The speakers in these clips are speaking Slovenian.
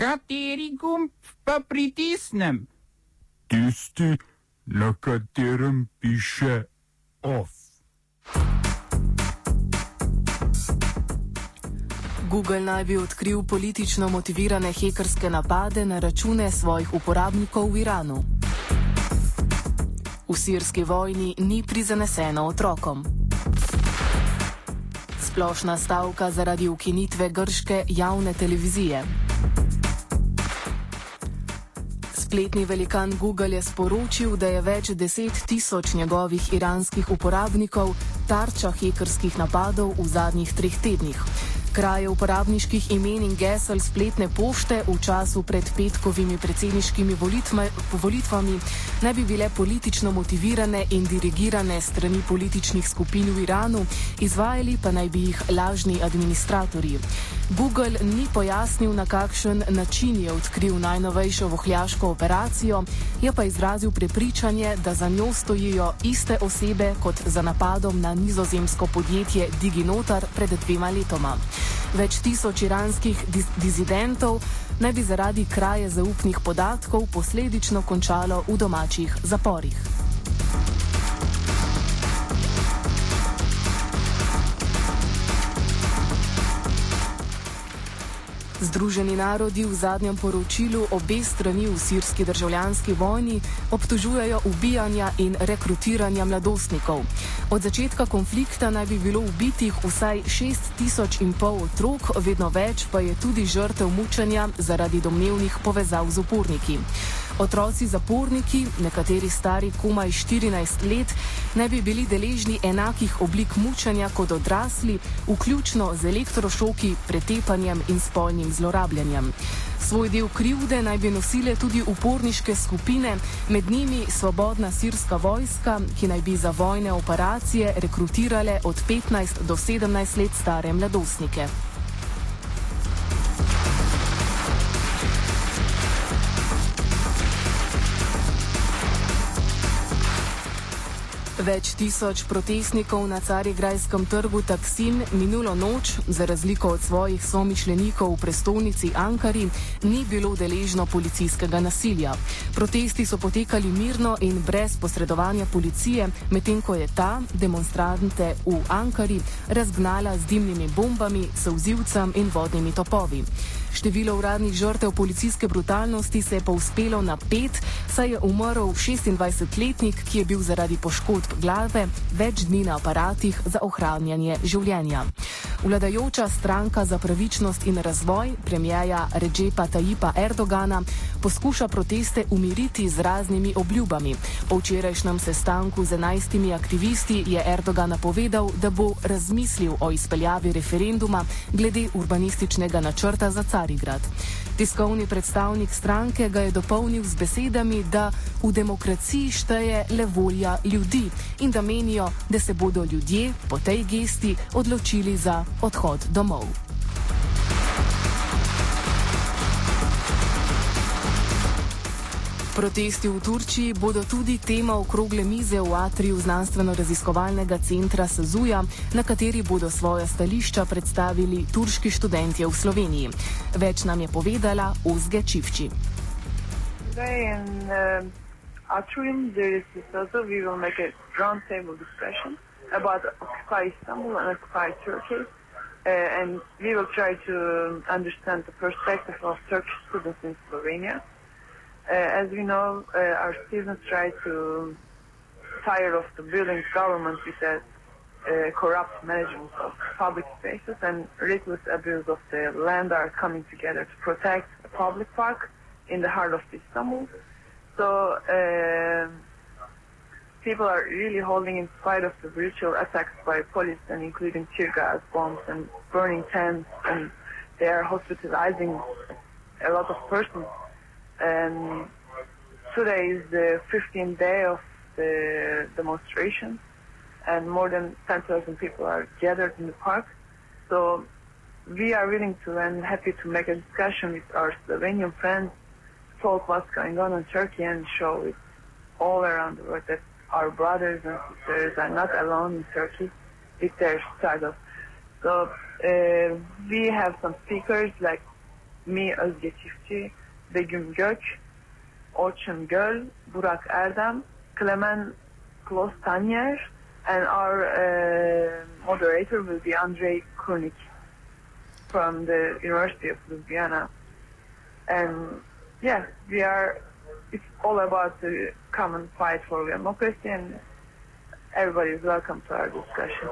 Kateri gumb pa pritisnem? Tisti, na katerem piše OFF. Google naj bi odkril politično motivirane hekerske napade na račune svojih uporabnikov v Iranu. V sirski vojni ni prizaneseno otrokom. Splošna stavka zaradi ukinitve grške javne televizije. Spletni velikan Google je sporočil, da je več 10.000 njegovih iranskih uporabnikov tarča hekerskih napadov v zadnjih 3 tednih. Kraje uporabniških imen in gesel spletne pošte v času pred petkovimi predsedniškimi volitvami naj bi bile politično motivirane in dirigirane strani političnih skupin v Iranu, izvajali pa naj bi jih lažni administratorji. Google ni pojasnil, na kakšen način je odkril najnovejšo vohljaško operacijo, je pa izrazil prepričanje, da za njo stojijo iste osebe kot za napadom na nizozemsko podjetje DigiNotar pred 2 letoma. Več tisoč iranskih dizidentov naj bi zaradi kraje zaupnih podatkov posledično končalo v domačih zaporih. Združeni narodi v zadnjem poročilu obe strani v sirski državljanski vojni obtožujejo ubijanja in rekrutiranja mladostnikov. Od začetka konflikta naj bi bilo ubitih vsaj 6.500 otrok, vedno več pa je tudi žrtev mučenja zaradi domnevnih povezav z uporniki. Otroci zaporniki, nekateri stari komaj 14 let, naj bi bili deležni enakih oblik mučenja kot odrasli, vključno z elektrošoki, pretepanjem in spolnim zlorabljanjem. Svoj del krivde naj bi nosile tudi uporniške skupine, med njimi Svobodna sirska vojska, ki naj bi za vojne operacije rekrutirale od 15 do 17 let stare mladostnike. Več tisoč protestnikov na Carigrajskem trgu Taksim minulo noč, za razliko od svojih somišljenikov v prestolnici Ankari, ni bilo deležno policijskega nasilja. Protesti so potekali mirno in brez posredovanja policije, medtem ko je ta demonstrante v Ankari razgnala z dimnimi bombami, solzivcem in vodnimi topovi. Število uradnih žrtev policijske brutalnosti se je povzpelo na 5, saj je umrl 26-letnik, ki je bil zaradi poškodb glave več dni na aparatih za ohranjanje življenja. Vladajoča stranka za pravičnost in razvoj premierja Redžepa Tayyipa Erdogana poskuša proteste umiriti z raznimi obljubami. Po včerajšnjem sestanku z 11 aktivisti je Erdogan napovedal, da bo razmislil o izpeljavi referenduma glede urbanističnega načrta za Carigrad. Tiskovni predstavnik stranke ga je dopolnil z besedami, da v demokraciji šteje le volja ljudi in da menijo, da se bodo ljudje po tej gesti odločili za odhod domov. Protesti v Turčiji bodo tudi tema okrogle mize v atriju znanstveno-raziskovalnega centra Sazuja, na kateri bodo svoja stališča predstavili turški študentje v Sloveniji. Več nam je povedala Ozge Čivči. Today in Atrium there is also we will make a roundtable discussion about Occupy Istanbul and Occupy Turkey, and we will try to understand the perspective of Turkish students in Slovenia. As we know, our students try to tire of the building government with that corrupt management of public spaces and reckless abuse of the land are coming together to protect a public park in the heart of Istanbul. So people are really holding in spite of the brutal attacks by police and including tear gas bombs and burning tents, and they are hospitalizing a lot of persons. And today is the 15th day of the demonstration, and more than 10,000 people are gathered in the park. So we are willing to and happy to make a discussion with our Slovenian friends, talk what's going on in Turkey and show it all around the world that our brothers and sisters are not alone in Turkey with their struggles. So we have some speakers like me, Özge Çiftçi, Begüm Gök, Orçun Göl, Burak Erdem, Clement Klostanyer, and our moderator will be Andrei Kurnik from the University of Ljubljana. And yeah, it's all about the common fight for democracy, and everybody is welcome to our discussion.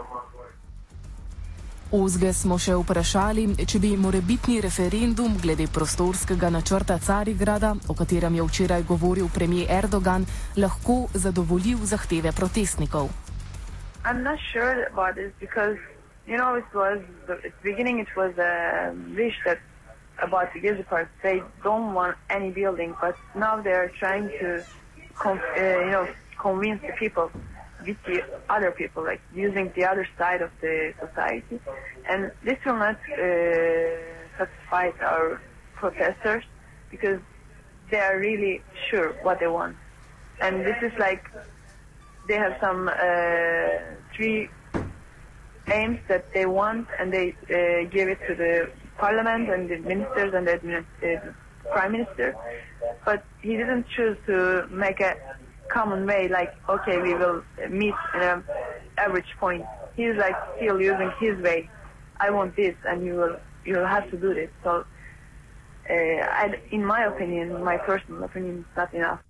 Ozge smo še vprašali, če bi morebitni referendum glede prostorskega načrta Carigrada, o katerem je včeraj govoril premijer Erdogan, lahko zadovoljil zahteve protestnikov. I'm not sure about this because, you know, at the beginning it was a wish that about the Gezi Park. They don't want any building, but now they are trying to, convince the people with the other people, like using the other side of the society. And this will not satisfy our protesters because they are really sure what they want. And this is like, they have some 3 aims that they want, and they give it to the parliament and the ministers and the prime minister. But he didn't choose to make a common way, like, okay, we will meet in an average point. He's like still using his way. I want this, and you will have to do this. So, in my opinion, my personal opinion, it's not enough.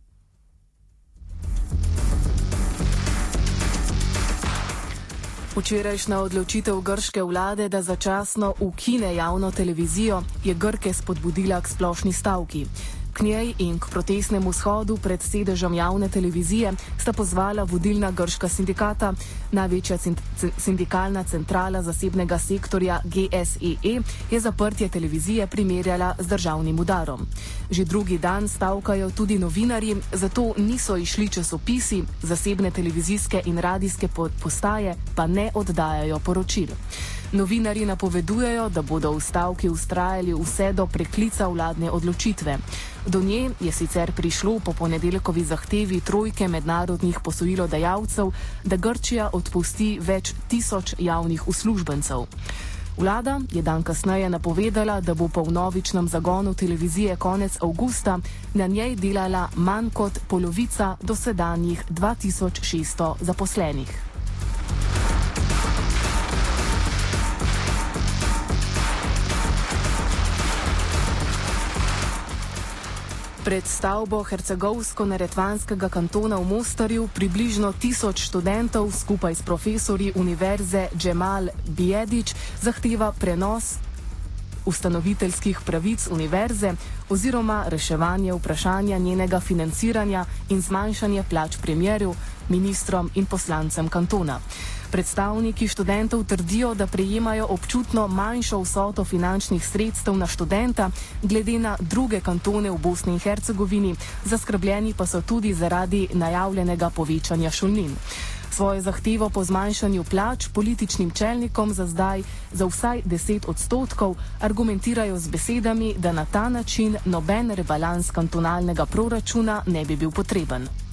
Včerajšnja odločitev grške vlade, da začasno ukine javno televizijo, je Grke spodbudila k splošni stavki. K njej in k protestnemu shodu pred sedežem javne televizije sta pozvala vodilna grška sindikata, največja sindikalna centrala zasebnega sektorja GSEE je zaprtje televizije primerjala z državnim udarom. Že drugi dan stavkajo tudi novinarji, zato niso išli časopisi, zasebne televizijske in radijske postaje pa ne oddajajo poročil. Novinarji napovedujejo, da bodo v stavki vztrajali vse do preklica vladne odločitve. Do nje je sicer prišlo po ponedeljkovi zahtevi trojke mednarodnih posojilodajalcev, da Grčija odpusti več 1000 javnih uslužbencev. Vlada je dan kasneje napovedala, da bo po vnovičnem zagonu televizije konec avgusta na njej delala manj kot polovica dosedanjih 2600 zaposlenih. Pred stavbo hercegovsko-neretvanskega kantona v Mostarju približno 1000 študentov skupaj s profesorji univerze Džemal Bijedić zahteva prenos ustanoviteljskih pravic univerze oziroma reševanje vprašanja njenega financiranja in zmanjšanje plač premierju, ministrom in poslancem kantona. Predstavniki študentov trdijo, da prejemajo občutno manjšo vsoto finančnih sredstev na študenta glede na druge kantone v Bosni in Hercegovini, zaskrbljeni pa so tudi zaradi najavljenega povečanja šolnin. Svojo zahtevo po zmanjšanju plač političnim čelnikom za zdaj za vsaj 10% argumentirajo z besedami, da na ta način noben rebalans kantonalnega proračuna ne bi bil potreben.